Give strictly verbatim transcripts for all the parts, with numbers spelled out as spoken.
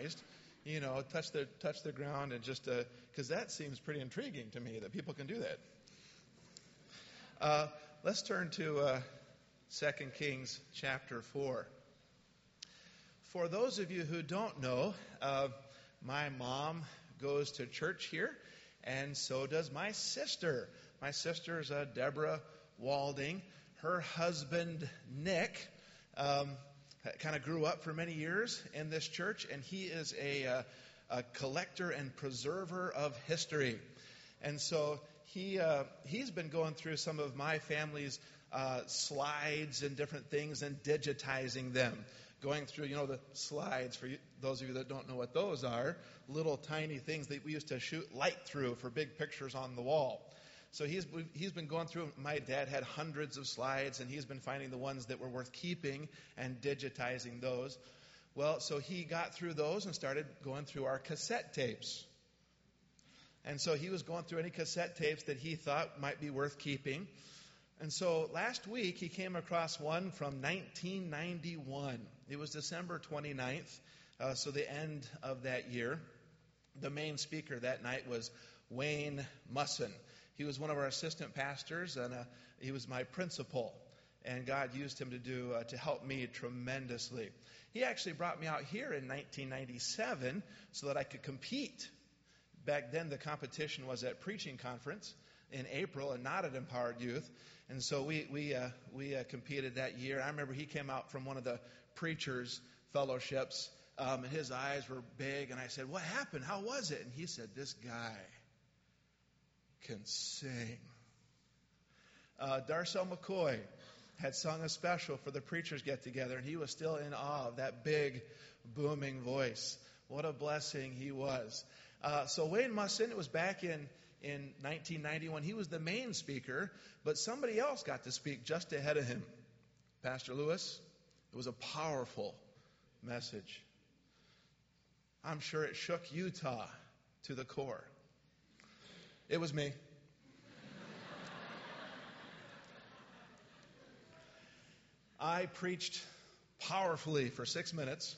baptized, you know, touch the touch the ground and just because uh, that seems pretty intriguing to me that people can do that. Uh, let's turn to uh, Second Kings chapter four. For those of you who don't know, uh, my mom goes to church here, and so does my sister. My sister is uh, Deborah Walding. Her husband, Nick, um, kind of grew up for many years in this church, and he is a, uh, a collector and preserver of history. And so he uh, he's been going through some of my family's uh, slides and different things and digitizing them. Going through, you know, the slides, for you, those of you that don't know what those are, little tiny things that we used to shoot light through for big pictures on the wall. So he's he's been going through. My dad had hundreds of slides, and he's been finding the ones that were worth keeping and digitizing those. Well, so he got through those and started going through our cassette tapes. And so he was going through any cassette tapes that he thought might be worth keeping. And so last week he came across one from nineteen ninety-one. It was December twenty-ninth, uh, so the end of that year. The main speaker that night was Wayne Musson. He was one of our assistant pastors, and uh, he was my principal. And God used him to do uh, to help me tremendously. He actually brought me out here in nineteen ninety-seven so that I could compete. Back then, the competition was at Preaching Conference in April and not at Empowered Youth. And so we we uh, we uh, competed that year. I remember he came out from one of the preachers' fellowships, um, and his eyes were big. And I said, "What happened? How was it?" And he said, "This guy can sing." Uh, Darcel McCoy had sung a special for the preachers' get-together, and he was still in awe of that big, booming voice. What a blessing he was. Uh, so Wayne Musson, it was back in, in nineteen ninety-one. He was the main speaker, but somebody else got to speak just ahead of him. Pastor Lewis, it was a powerful message. I'm sure it shook Utah to the core. It was me. I preached powerfully for six minutes.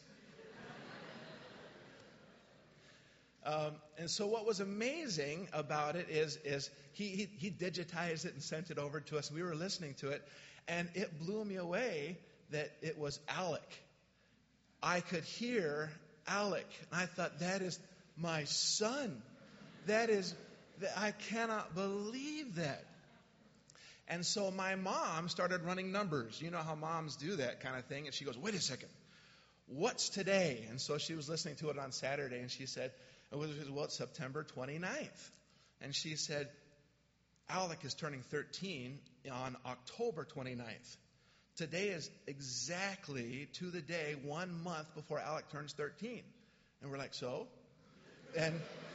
Um, and so what was amazing about it is, is he, he, he digitized it and sent it over to us. We were listening to it, and it blew me away that it was Alec. I could hear Alec, and I thought, that is my son. That is, I cannot believe that. And so my mom started running numbers. You know how moms do that kind of thing. And she goes, wait a second, what's today? And so she was listening to it on Saturday, and she said, well, it's September twenty-ninth. And she said, Alec is turning thirteen on October twenty-ninth. Today is exactly to the day one month before Alec turns thirteen. And we're like, so? And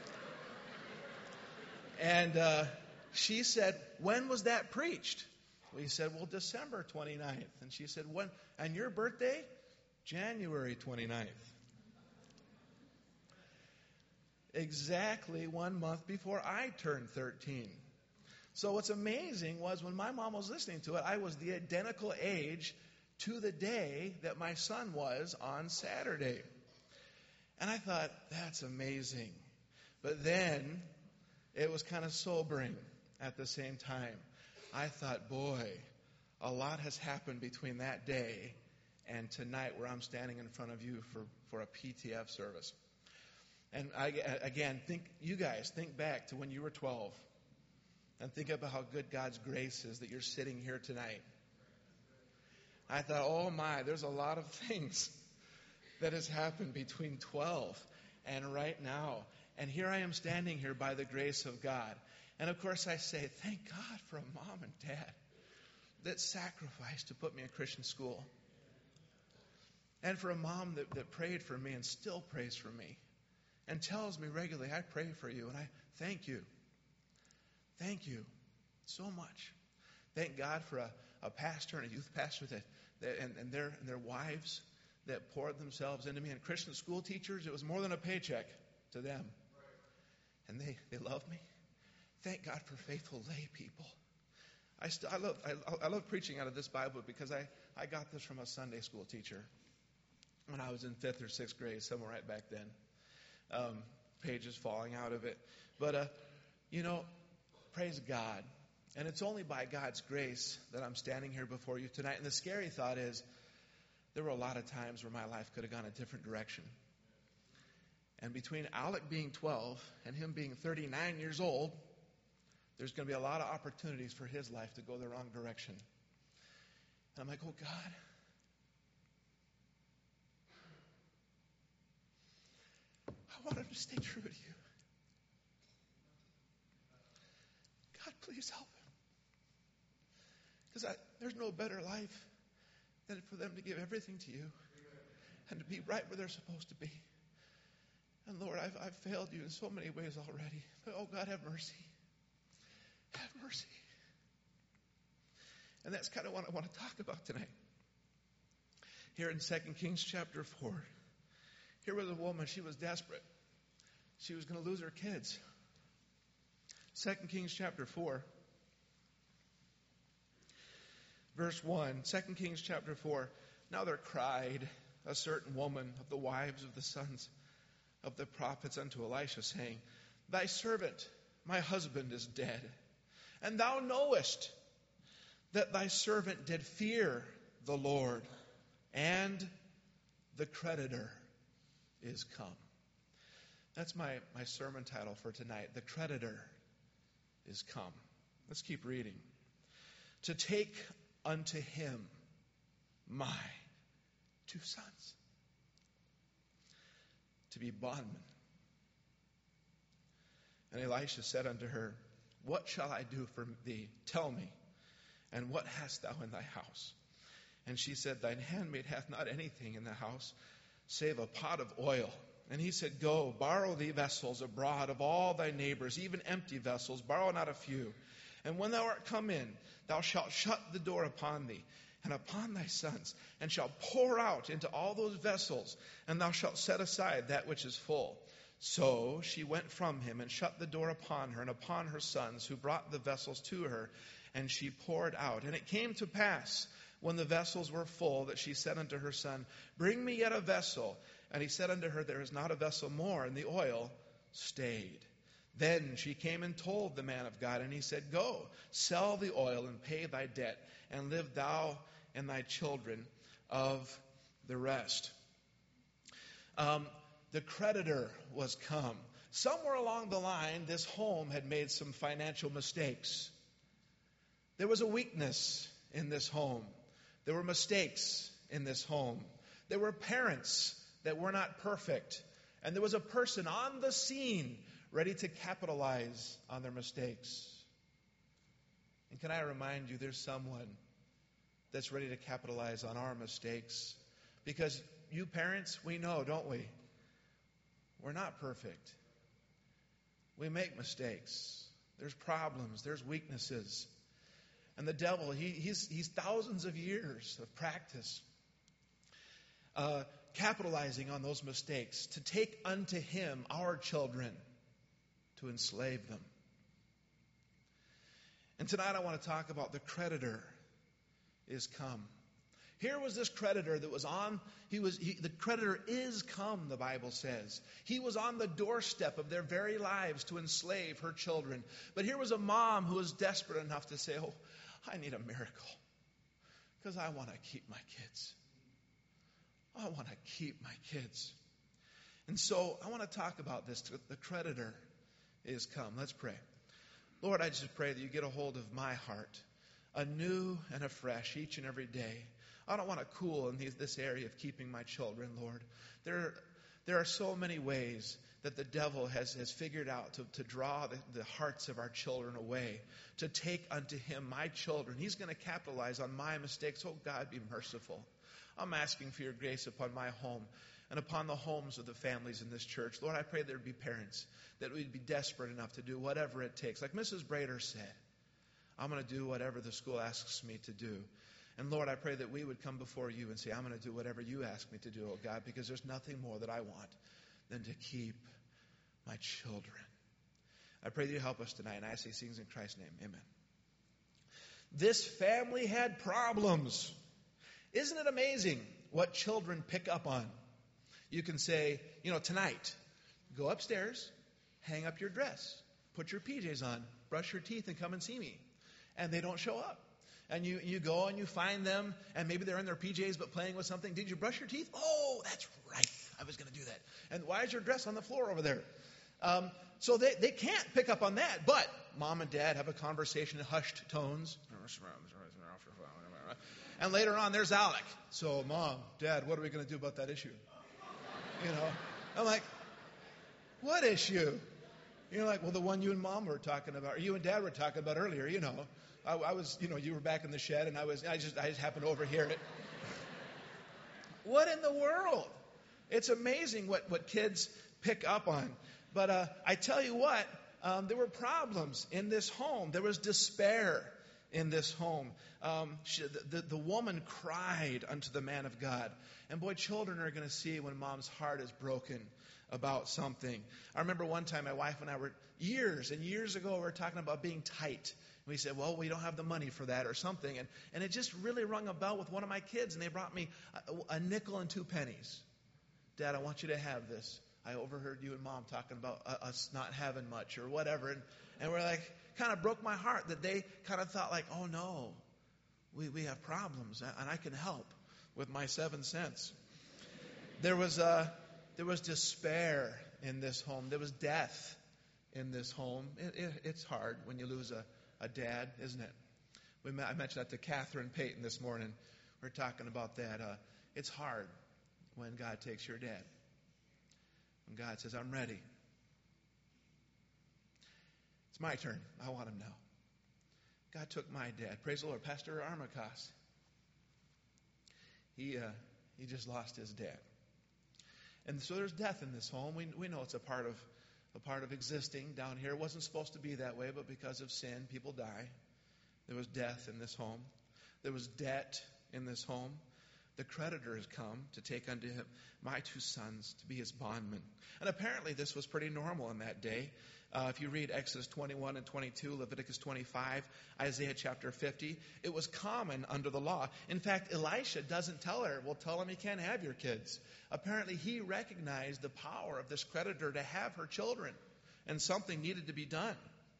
and uh, she said, when was that preached? We said, well, December twenty-ninth. And she said, when? And your birthday? January twenty-ninth. Exactly one month before I turned thirteen. So what's amazing was when my mom was listening to it, I was the identical age to the day that my son was on Saturday. And I thought, that's amazing. But then it was kind of sobering at the same time. I thought, boy, a lot has happened between that day and tonight where I'm standing in front of you for, for a P T F service. And I, again, think you guys, think back to when you were twelve. And think about how good God's grace is that you're sitting here tonight. I thought, oh my, there's a lot of things that has happened between twelve and right now. And here I am standing here by the grace of God. And of course I say, thank God for a mom and dad that sacrificed to put me in Christian school. And for a mom that, that prayed for me and still prays for me. And tells me regularly, I pray for you, and I thank you. Thank you so much. Thank God for a, a pastor and a youth pastor that, that and, and their and their wives that poured themselves into me. And Christian school teachers, it was more than a paycheck to them. And they, they love me. Thank God for faithful lay people. I, st- I, love, I, I love preaching out of this Bible because I, I got this from a Sunday school teacher. when I was in fifth or sixth grade, somewhere right back then. Um, pages falling out of it. But, uh, you know, praise God. And it's only by God's grace that I'm standing here before you tonight. And the scary thought is there were a lot of times where my life could have gone a different direction. And between Alec being twelve and him being thirty-nine years old, there's going to be a lot of opportunities for his life to go the wrong direction. And I'm like, oh, God. I want him to stay true to you. God, please help him. Because there's no better life than for them to give everything to you and to be right where they're supposed to be. And Lord, I've, I've failed you in so many ways already. But, oh, God, have mercy. Have mercy. And that's kind of what I want to talk about tonight. Here in Second Kings chapter four, here was a woman, she was desperate. She was going to lose her kids. Second Kings chapter four, verse one. Second Kings chapter four. Now there cried a certain woman of the wives of the sons of the prophets unto Elisha, saying, Thy servant, my husband, is dead. And thou knowest that thy servant did fear the Lord, and the creditor is come. That's my, my sermon title for tonight. The creditor is come. Let's keep reading. To take unto him my two sons, to be bondmen. And Elisha said unto her, What shall I do for thee? Tell me. And what hast thou in thy house? And she said, Thine handmaid hath not anything in the house, save a pot of oil. And he said, Go, borrow thee vessels abroad of all thy neighbors, even empty vessels, borrow not a few. And when thou art come in, thou shalt shut the door upon thee, and upon thy sons, and shalt pour out into all those vessels, and thou shalt set aside that which is full. So she went from him, and shut the door upon her, and upon her sons, who brought the vessels to her, and she poured out. And it came to pass, when the vessels were full, that she said unto her son, Bring me yet a vessel. And he said unto her, There is not a vessel more, and the oil stayed. Then she came and told the man of God, and he said, Go, sell the oil, and pay thy debt, and live thou and thy children of the rest. Um, the creditor was come. Somewhere along the line, this home had made some financial mistakes. There was a weakness in this home. There were mistakes in this home. There were parents that were not perfect. And there was a person on the scene ready to capitalize on their mistakes. And can I remind you, there's someone that's ready to capitalize on our mistakes. Because you parents, we know, don't we? We're not perfect. We make mistakes. There's problems. There's weaknesses. And the devil, he, he's, he's thousands of years of practice uh, capitalizing on those mistakes to take unto him our children, to enslave them. And tonight I want to talk about the creditor is come. Here was this creditor that was on, he was, he, the creditor is come, the Bible says. He was on the doorstep of their very lives to enslave her children. But here was a mom who was desperate enough to say, oh, I need a miracle because I want to keep my kids. I want to keep my kids. And so I want to talk about this. The creditor is come. Let's pray. Lord, I just pray that you get a hold of my heart anew and afresh each and every day. I don't want to cool in these, this area of keeping my children, Lord. There, there are so many ways that the devil has, has figured out to, to draw the, the hearts of our children away, to take unto him my children. He's going to capitalize on my mistakes. Oh, God, be merciful. I'm asking for your grace upon my home and upon the homes of the families in this church. Lord, I pray there would be parents that would be desperate enough to do whatever it takes. Like Missus Brader said, I'm going to do whatever the school asks me to do. And Lord, I pray that we would come before you and say, I'm going to do whatever you ask me to do, oh God, because there's nothing more that I want than to keep my children. I pray that you help us tonight, and I ask these things in Christ's name. Amen. This family had problems. Isn't it amazing what children pick up on. You can say, you know, tonight, go upstairs, hang up your dress, put your P Js on, brush your teeth, and come and see me. And they don't show up. And you, you go and you find them, and maybe they're in their P Js but playing with something. Did you brush your teeth? Oh, that's right. I was going to do that. And why is your dress on the floor over there? Um, so they, they can't pick up on that. But mom and dad have a conversation in hushed tones. And later on, there's Alec. So, Mom, Dad, what are we going to do about that issue? You know, I'm like, what issue? You're like, well, the one you and Mom were talking about, or you and Dad were talking about earlier, you know. I, I was, you know, you were back in the shed, and I was, I just, I just happened to overhear it. What in the world? It's amazing what, what kids pick up on. But uh, I tell you what, um, there were problems in this home. There was despair in this home. Um, she, the, the woman cried unto the man of God. And boy, children are going to see when mom's heart is broken about something. I remember one time my wife and I were, years and years ago, we were talking about being tight. And we said, well, we don't have the money for that or something. And, and it just really rung a bell with one of my kids. And they brought me a, a nickel and two pennies. Dad, I want you to have this. I overheard you and Mom talking about uh, us not having much or whatever. And, and we're like, kind of broke my heart that they kind of thought like, oh no, we, we have problems and I can help with my seven cents. There was uh, there was despair in this home. There was death in this home. It, it, it's hard when you lose a, a dad, isn't it? We, I mentioned that to Catherine Payton this morning. We're talking about that. Uh, it's hard when God takes your dad. When God says, I'm ready. It's my turn. I want him now. God took my dad. Praise the Lord. Pastor Armacost. He uh, he just lost his dad. And so there's death in this home. We we know it's a part of a part of existing down here. It wasn't supposed to be that way, but because of sin, people die. There was death in this home. There was debt in this home. The creditor has come to take unto him my two sons to be his bondmen. And apparently this was pretty normal in that day. Uh, if you read Exodus twenty-one and twenty-two, Leviticus twenty-five, Isaiah chapter fifty, it was common under the law. In fact, Elisha doesn't tell her, well, tell him you can't have your kids. Apparently he recognized the power of this creditor to have her children, and something needed to be done.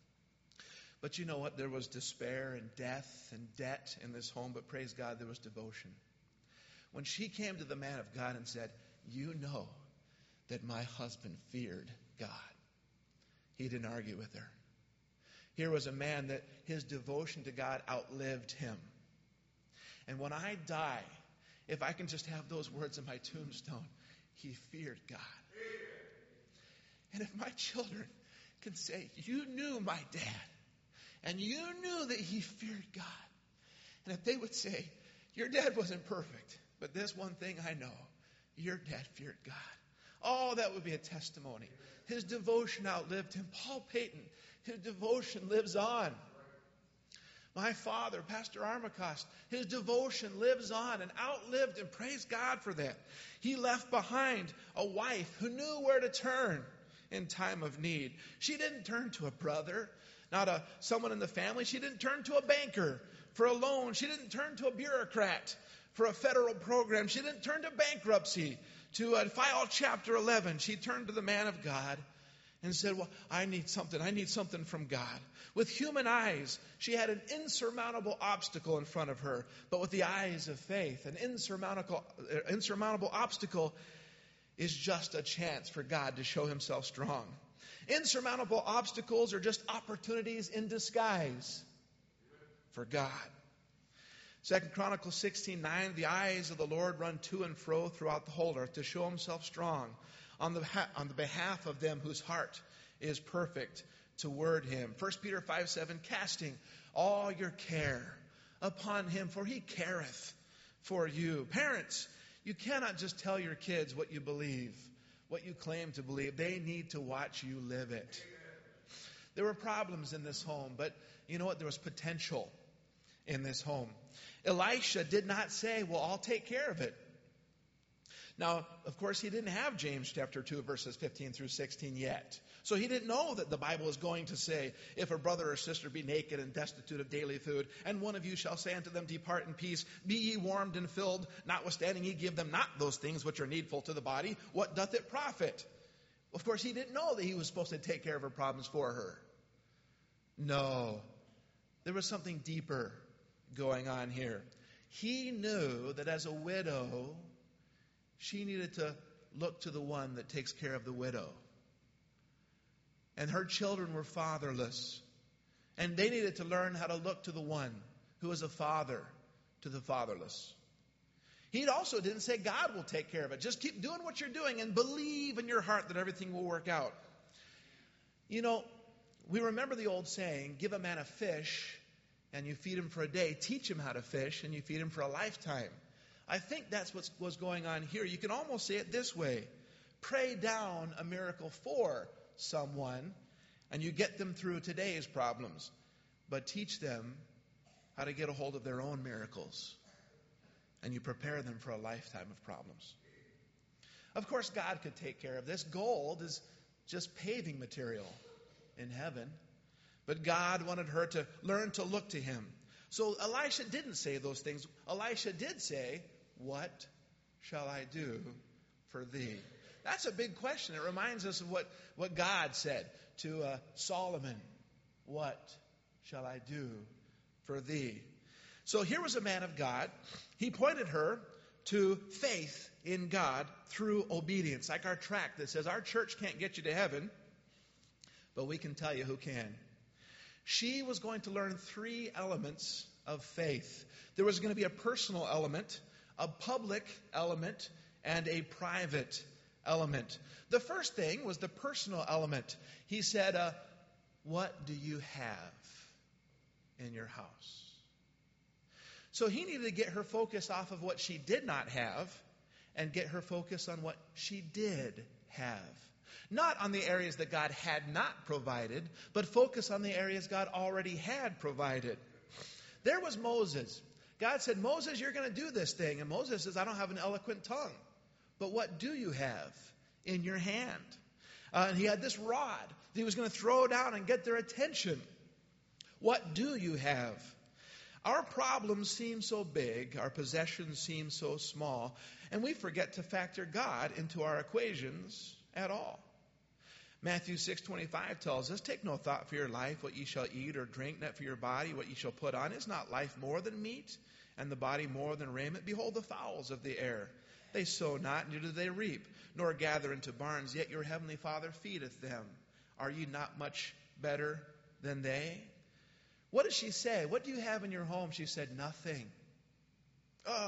But you know what? There was despair and death and debt in this home, but praise God, there was devotion. When she came to the man of God and said, you know that my husband feared God. He didn't argue with her. Here was a man that his devotion to God outlived him. And when I die, if I can just have those words in my tombstone, he feared God. And if my children can say, you knew my dad, and you knew that he feared God, and if they would say, your dad wasn't perfect, but this one thing I know, your dad feared God. Oh, that would be a testimony. His devotion outlived him. Paul Payton, his devotion lives on. My father, Pastor Armacost, his devotion lives on and outlived him. Praise God for that. He left behind a wife who knew where to turn in time of need. She didn't turn to a brother, not a someone in the family. She didn't turn to a banker for a loan. She didn't turn to a bureaucrat for a federal program. She didn't turn to bankruptcy to uh, file Chapter eleven. She turned to the man of God and said, well, I need something. I need something from God. With human eyes, she had an insurmountable obstacle in front of her. But with the eyes of faith, an insurmountable, uh, insurmountable obstacle is just a chance for God to show himself strong. Insurmountable obstacles are just opportunities in disguise for God. Second Chronicles sixteen nine, the eyes of the Lord run to and fro throughout the whole earth to show himself strong on the, on the behalf of them whose heart is perfect toward him. First Peter five seven, casting all your care upon him, for he careth for you. Parents, you cannot just tell your kids what you believe, what you claim to believe. They need to watch you live it. There were problems in this home, but you know what? There was potential in this home. Elisha did not say, well, I'll take care of it. Now, of course, he didn't have James chapter two, verses fifteen through sixteen yet. So he didn't know that the Bible is going to say, if a brother or sister be naked and destitute of daily food, and one of you shall say unto them, depart in peace, be ye warmed and filled, notwithstanding ye give them not those things which are needful to the body, what doth it profit? Of course, he didn't know that he was supposed to take care of her problems for her. No, there was something deeper going on here. He knew that as a widow, she needed to look to the one that takes care of the widow. And her children were fatherless. And they needed to learn how to look to the one who is a father to the fatherless. He also didn't say God will take care of it. Just keep doing what you're doing and believe in your heart that everything will work out. You know, we remember the old saying, give a man a fish and you feed him for a day. Teach him how to fish and you feed him for a lifetime. I think that's what was going on here. You can almost say it this way. Pray down a miracle for someone and you get them through today's problems. But teach them how to get a hold of their own miracles. And you prepare them for a lifetime of problems. Of course, God could take care of this. Gold is just paving material in heaven. But God wanted her to learn to look to him. So Elisha didn't say those things. Elisha did say, what shall I do for thee? That's a big question. It reminds us of what, what God said to uh, Solomon. What shall I do for thee? So here was a man of God. He pointed her to faith in God through obedience. Like our tract that says, our church can't get you to heaven, but we can tell you who can. She was going to learn three elements of faith. There was going to be a personal element, a public element, and a private element. The first thing was the personal element. He said, uh, what do you have in your house? So he needed to get her focus off of what she did not have and get her focus on what she did have. Not on the areas that God had not provided, but focus on the areas God already had provided. There was Moses. God said, Moses, you're going to do this thing. And Moses says, I don't have an eloquent tongue. But what do you have in your hand? Uh, and he had this rod that he was going to throw down and get their attention. What do you have? Our problems seem so big, our possessions seem so small, and we forget to factor God into our equations at all. Matthew six twenty-five tells us, take no thought for your life, what ye shall eat or drink, not for your body, what ye shall put on. Is not life more than meat, and the body more than raiment? Behold the fowls of the air. They sow not, neither do they reap, nor gather into barns, yet your heavenly Father feedeth them. Are ye not much better than they? What does she say? What do you have in your home? She said, nothing. Uh,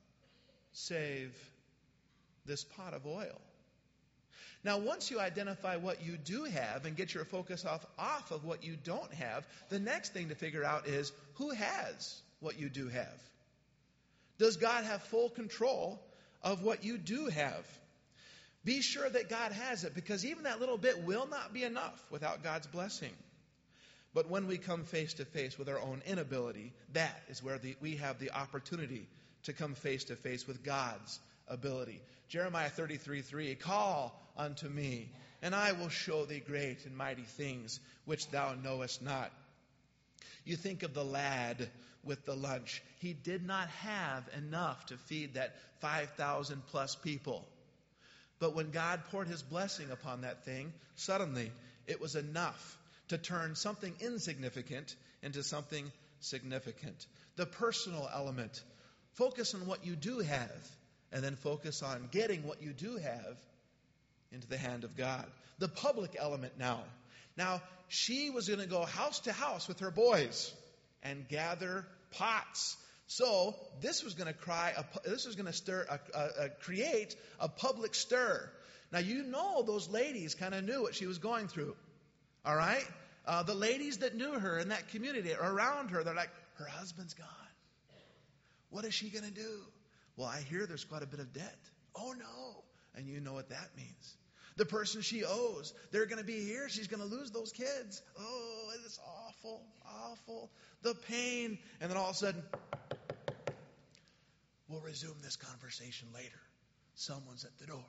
save this pot of oil. Now, once you identify what you do have and get your focus off, off of what you don't have, the next thing to figure out is who has what you do have? Does God have full control of what you do have? Be sure that God has it, because even that little bit will not be enough without God's blessing. But when we come face to face with our own inability, that is where the, we have the opportunity to come face to face with God's ability. Jeremiah thirty-three three, call unto me, and I will show thee great and mighty things which thou knowest not. You think of the lad with the lunch. He did not have enough to feed that five thousand plus people. But when God poured his blessing upon that thing, suddenly it was enough to turn something insignificant into something significant. The personal element. Focus on what you do have, and then focus on getting what you do have into the hand of God. The public element now. Now, she was going to go house to house with her boys and gather pots. So this was going to cry. A, this was going to stir, a, a, a, create a public stir. Now you know those ladies kind of knew what she was going through. All right, uh, the ladies that knew her in that community around her, they're like, her husband's gone. What is she going to do? Well, I hear there's quite a bit of debt. Oh no, and you know what that means. The person she owes, they're going to be here. She's going to lose those kids. Oh, it's awful, awful. The pain. And then all of a sudden, we'll resume this conversation later. someone's at the door.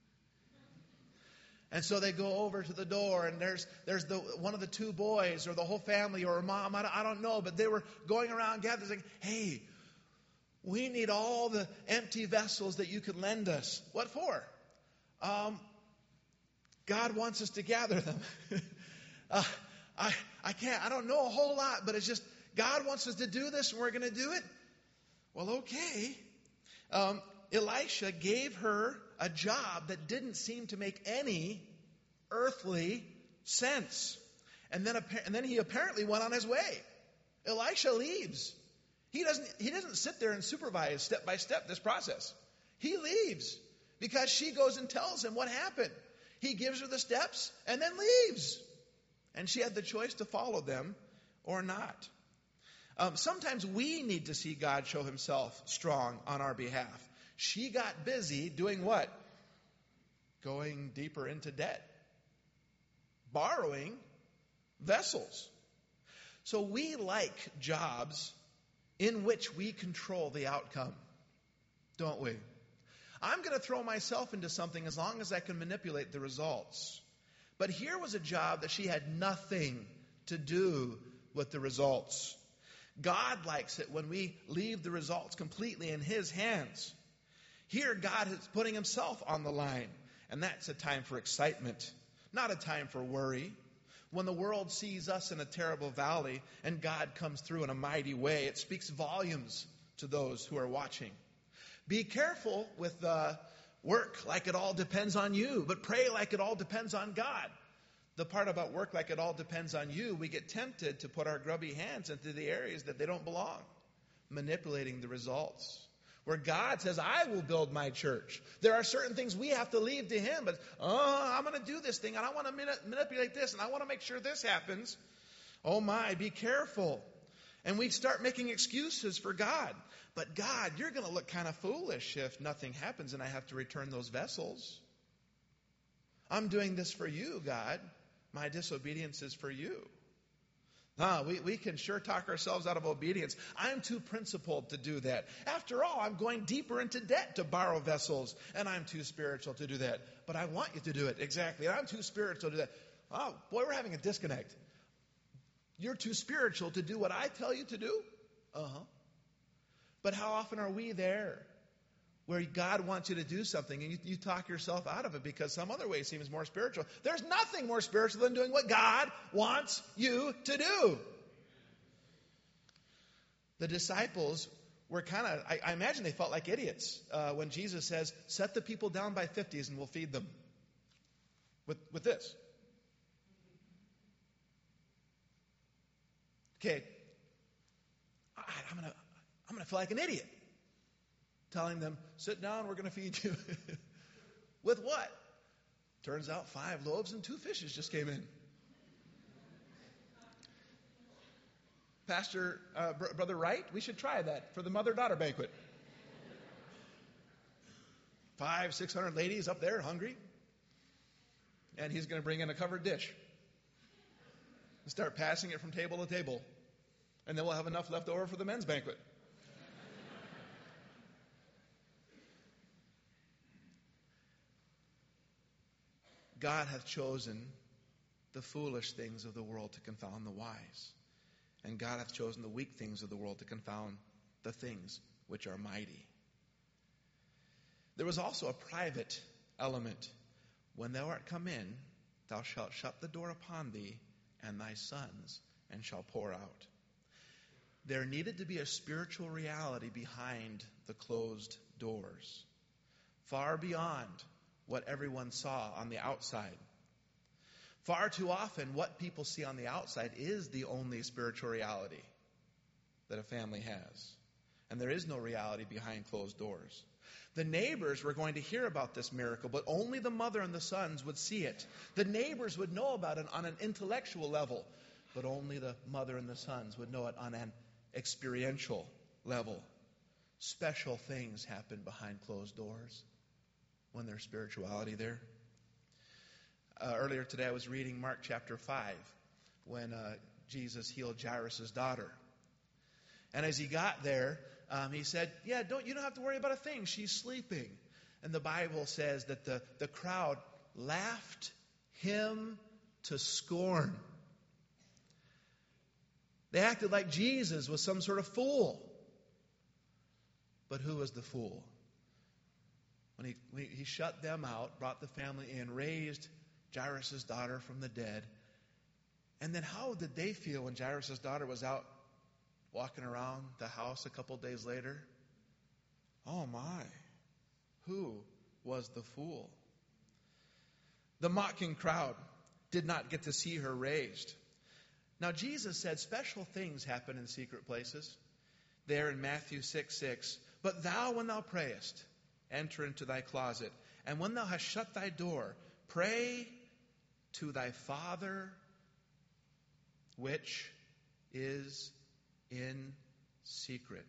And so they go over to the door, and there's there's the one of the two boys, or the whole family, or a mom, I don't, I don't know, but they were going around gathering, saying, hey, we need all the empty vessels that you could lend us. What for? Um, God wants us to gather them. uh, I I can't, I don't know a whole lot, but it's just, God wants us to do this, and we're going to do it? Well, okay. Um, Elisha gave her a job that didn't seem to make any earthly sense. And then, and then he apparently went on his way. Elisha leaves. He doesn't, he doesn't sit there and supervise step by step this process. He leaves because she goes and tells him what happened. He gives her the steps and then leaves. And she had the choice to follow them or not. Um, sometimes we need to see God show himself strong on our behalf. She got busy doing what? Going deeper into debt. Borrowing vessels. So we like jobs in which we control the outcome, don't we? I'm going to throw myself into something as long as I can manipulate the results. But here was a job that she had nothing to do with the results. God likes it when we leave the results completely in his hands. Here, God is putting himself on the line, and that's a time for excitement, not a time for worry. When the world sees us in a terrible valley and God comes through in a mighty way, it speaks volumes to those who are watching. Be careful with uh, work like it all depends on you, but pray like it all depends on God. The part about work like it all depends on you, we get tempted to put our grubby hands into the areas that they don't belong, manipulating the results. Where God says, I will build my church. There are certain things we have to leave to him. But, oh, I'm going to do this thing, and I want to manipulate this, and I want to make sure this happens. Oh my, be careful. And we start making excuses for God. But God, you're going to look kind of foolish if nothing happens and I have to return those vessels. I'm doing this for you, God. My disobedience is for you. Huh, we, we can sure talk ourselves out of obedience. I'm too principled to do that. After all, I'm going deeper into debt to borrow vessels, and I'm too spiritual to do that. But I want you to do it. Exactly. And I'm too spiritual to do that. Oh, boy, we're having a disconnect. You're too spiritual to do what I tell you to do? Uh-huh. But how often are we there where God wants you to do something and you, you talk yourself out of it because some other way seems more spiritual? There's nothing more spiritual than doing what God wants you to do. The disciples were kind of, I, I imagine they felt like idiots uh, when Jesus says, set the people down by fifties and we'll feed them with, with this. Okay, I, I'm going to I'm going to feel like an idiot telling them, sit down, we're going to feed you. With what? Turns out five loaves and two fishes just came in. Pastor, uh, Br- Brother Wright, we should try that for the mother-daughter banquet. Five, six hundred ladies up there hungry. And he's going to bring in a covered dish. And start passing it from table to table. And then we'll have enough left over for the men's banquet. God hath chosen the foolish things of the world to confound the wise. And God hath chosen the weak things of the world to confound the things which are mighty. There was also a private element. When thou art come in, thou shalt shut the door upon thee and thy sons, and shall pour out. There needed to be a spiritual reality behind the closed doors, far beyond what everyone saw on the outside. Far too often, what people see on the outside is the only spiritual reality that a family has. And there is no reality behind closed doors. The neighbors were going to hear about this miracle, but only the mother and the sons would see it. The neighbors would know about it on an intellectual level, but only the mother and the sons would know it on an experiential level. Special things happen behind closed doors when there's spirituality there. Uh, earlier today I was reading Mark chapter five when uh, Jesus healed Jairus' daughter. And as he got there, um, he said, yeah, don't you don't have to worry about a thing. She's sleeping. And the Bible says that the, the crowd laughed him to scorn. They acted like Jesus was some sort of fool. But who was the fool? When he, when he shut them out, brought the family in, raised Jairus' daughter from the dead. And then how did they feel when Jairus' daughter was out walking around the house a couple days later? Oh my, who was the fool? The mocking crowd did not get to see her raised. Now Jesus said special things happen in secret places. There in Matthew six six, but thou when thou prayest, enter into thy closet, and when thou hast shut thy door, pray to thy Father which is in secret.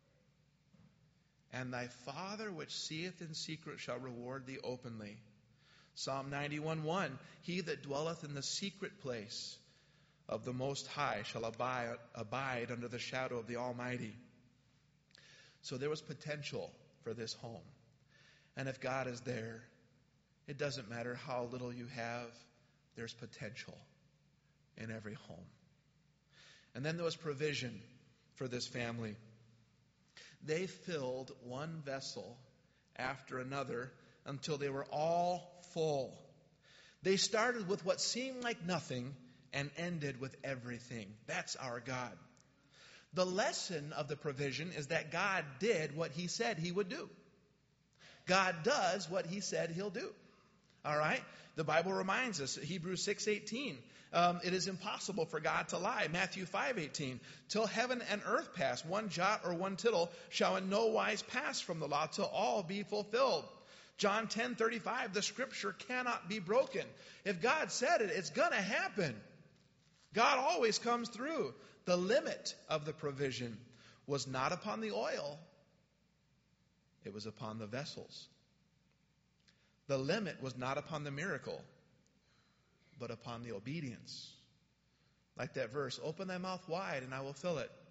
And thy Father which seeth in secret shall reward thee openly. Psalm ninety-one one, he that dwelleth in the secret place of the Most High shall abide, abide under the shadow of the Almighty. So there was potential for this home. And if God is there, it doesn't matter how little you have, there's potential in every home. And then there was provision for this family. They filled one vessel after another until they were all full. They started with what seemed like nothing and ended with everything. That's our God. The lesson of the provision is that God did what he said he would do. God does what he said he'll do. All right? The Bible reminds us, Hebrews six eighteen, um, it is impossible for God to lie. Matthew five eighteen, till heaven and earth pass, one jot or one tittle shall in no wise pass from the law till all be fulfilled. John ten thirty-five, the scripture cannot be broken. If God said it, it's going to happen. God always comes through. The limit of the provision was not upon the oil. It was upon the vessels. The limit was not upon the miracle, but upon the obedience. Like that verse, open thy mouth wide and I will fill it.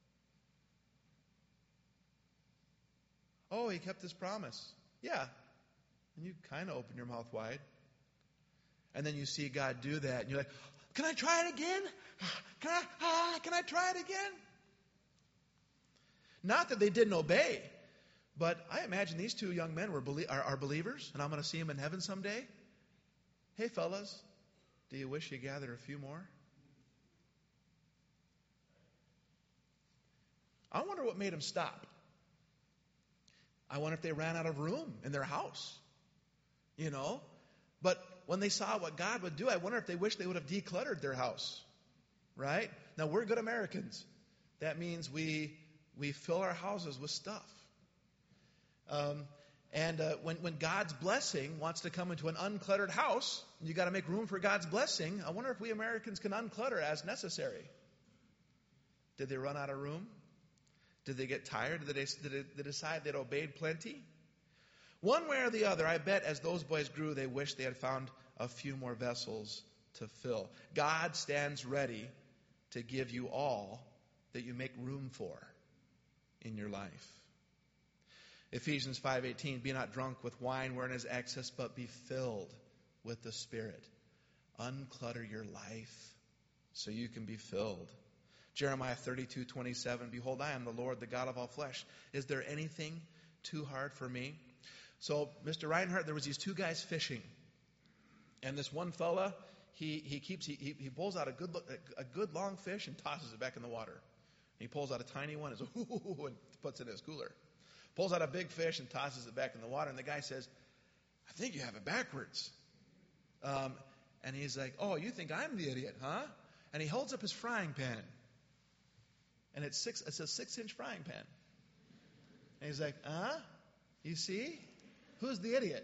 Oh, he kept his promise. Yeah. And you kind of open your mouth wide. And then you see God do that. And you're like, can I try it again? Can I, ah, can I try it again? Not that they didn't obey. But I imagine these two young men were are, are believers, and I'm going to see them in heaven someday. Hey, fellas, do you wish you gathered a few more? I wonder what made them stop. I wonder if they ran out of room in their house. You know? But when they saw what God would do, I wonder if they wish they would have decluttered their house. Right? Now, we're good Americans. That means we we fill our houses with stuff. Um, and uh, when, when God's blessing wants to come into an uncluttered house, you got to make room for God's blessing. I wonder if we Americans can unclutter as necessary. Did they run out of room? Did they get tired? Did they, did they, they decide they'd obeyed plenty? One way or the other, I bet as those boys grew, they wished they had found a few more vessels to fill. God stands ready to give you all that you make room for in your life. Ephesians five eighteen, be not drunk with wine wherein is excess, but be filled with the Spirit. Unclutter your life so you can be filled. Jeremiah thirty-two twenty-seven, behold, I am the Lord, the God of all flesh. Is there anything too hard for me? So, Mister Reinhardt, there was these two guys fishing. And this one fella, he, he keeps he, he pulls out a good a good long fish and tosses it back in the water. And he pulls out a tiny one and, and puts it in his cooler. Pulls out a big fish and tosses it back in the water. And the guy says, I think you have it backwards. Um, and he's like, oh, you think I'm the idiot, huh? And he holds up his frying pan. And it's six. It's a six-inch frying pan. And he's like, huh? You see? Who's the idiot?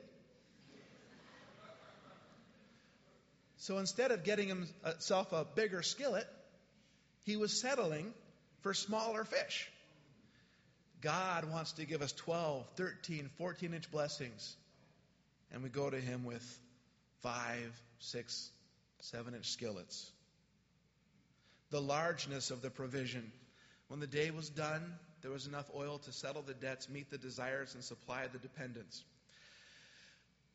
So instead of getting himself a bigger skillet, he was settling for smaller fish. God wants to give us twelve, thirteen, fourteen-inch blessings. And we go to him with five, six, seven-inch skillets. The largeness of the provision. When the day was done, there was enough oil to settle the debts, meet the desires, and supply the dependents.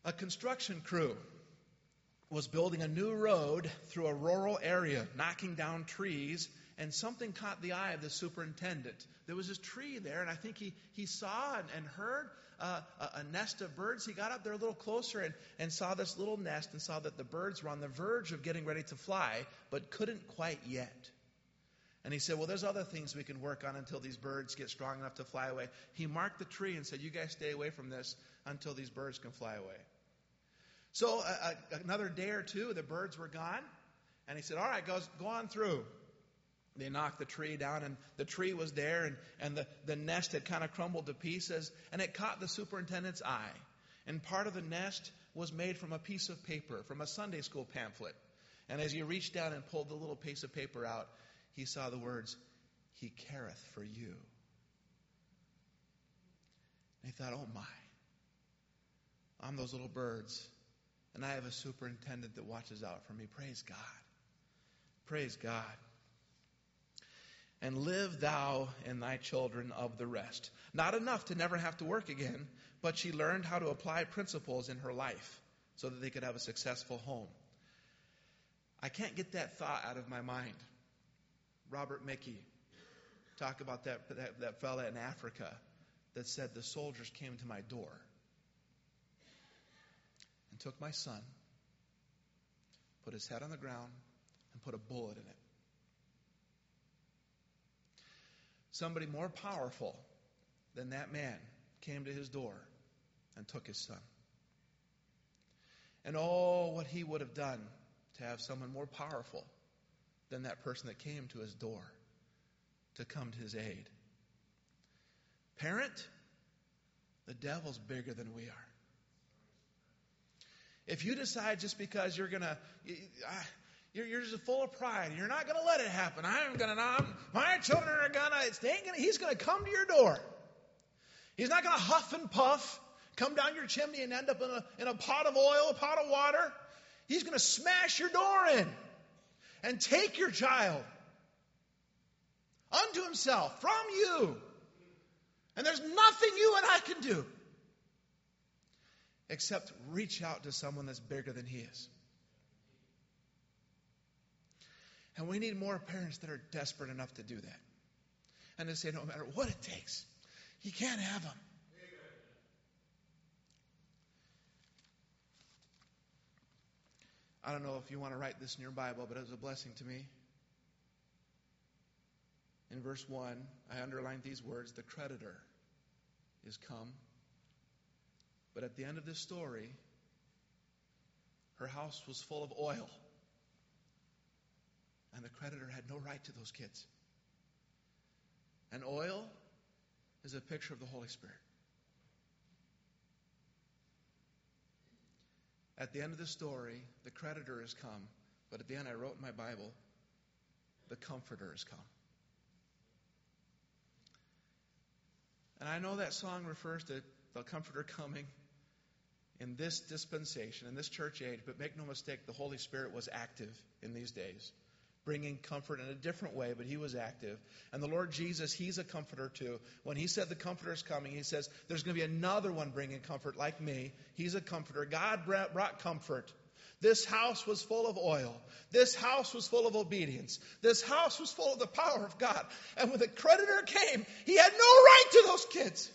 A construction crew was building a new road through a rural area, knocking down trees, and something caught the eye of the superintendent. There was this tree there, and I think he, he saw and, and heard uh, a, a nest of birds. He got up there a little closer and, and saw this little nest and saw that the birds were on the verge of getting ready to fly, but couldn't quite yet. And he said, well, there's other things we can work on until these birds get strong enough to fly away. He marked the tree and said, you guys stay away from this until these birds can fly away. So uh, another day or two, the birds were gone. And he said, all right, guys, go on through. They knocked the tree down, and the tree was there, and, and the, the nest had kind of crumbled to pieces, and it caught the superintendent's eye. And part of the nest was made from a piece of paper, from a Sunday school pamphlet. And as he reached down and pulled the little piece of paper out, he saw the words, "He careth for you." And he thought, oh my, I'm those little birds, and I have a superintendent that watches out for me. Praise God. Praise God. And live thou and thy children of the rest. Not enough to never have to work again, but she learned how to apply principles in her life so that they could have a successful home. I can't get that thought out of my mind. Robert Mickey talked about that, that, that fella in Africa that said the soldiers came to my door and took my son, put his head on the ground, and put a bullet in it. Somebody more powerful than that man came to his door and took his son. And oh, what he would have done to have someone more powerful than that person that came to his door to come to his aid. Parent, the devil's bigger than we are. If you decide just because you're going to... You're, you're just full of pride. You're not going to let it happen. I'm going to, my children are going to, he's going to come to your door. He's not going to huff and puff, come down your chimney and end up in a, in a pot of oil, a pot of water. He's going to smash your door in and take your child unto himself from you. And there's nothing you and I can do except reach out to someone that's bigger than he is. And we need more parents that are desperate enough to do that. And to say, no matter what it takes, you can't have them. I don't know if you want to write this in your Bible, but it was a blessing to me. In verse one, I underlined these words, the creditor is come. But at the end of this story, her house was full of oil. And the creditor had no right to those kids. And oil is a picture of the Holy Spirit. At the end of the story, the creditor has come. But at the end, I wrote in my Bible, the comforter has come. And I know that song refers to the comforter coming in this dispensation, in this church age. But make no mistake, the Holy Spirit was active in these days, bringing comfort in a different way, but he was active. And the Lord Jesus, he's a comforter too. When he said the comforter is coming, he says there's going to be another one bringing comfort like me. He's a comforter. God brought comfort. This house was full of oil. This house was full of obedience. This house was full of the power of God. And when the creditor came, he had no right to those kids.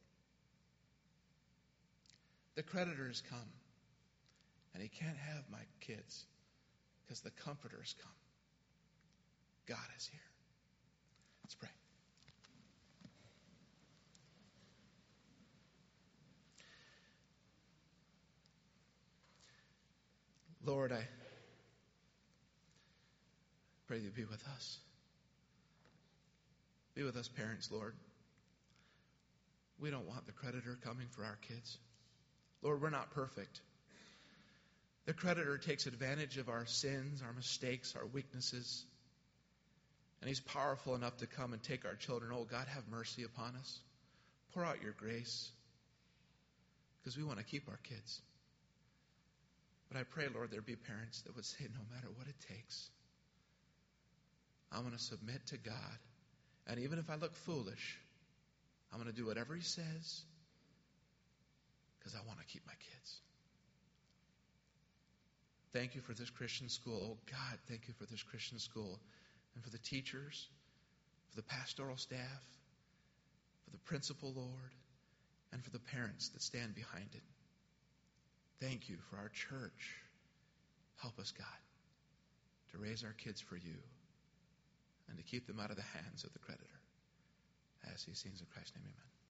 The creditor has come. And he can't have my kids because the comforter has come. God is here. Let's pray. Lord, I pray you be with us. Be with us, parents, Lord. We don't want the creditor coming for our kids. Lord, we're not perfect. The creditor takes advantage of our sins, our mistakes, our weaknesses. And he's powerful enough to come and take our children. Oh, God, have mercy upon us. Pour out your grace. Because we want to keep our kids. But I pray, Lord, there be parents that would say, no matter what it takes, I'm going to submit to God. And even if I look foolish, I'm going to do whatever he says because I want to keep my kids. Thank you for this Christian school. Oh, God, thank you for this Christian school. And for the teachers, for the pastoral staff, for the principal, Lord, and for the parents that stand behind it. Thank you for our church. Help us, God, to raise our kids for you and to keep them out of the hands of the creditor. As he sings in Christ's name, amen.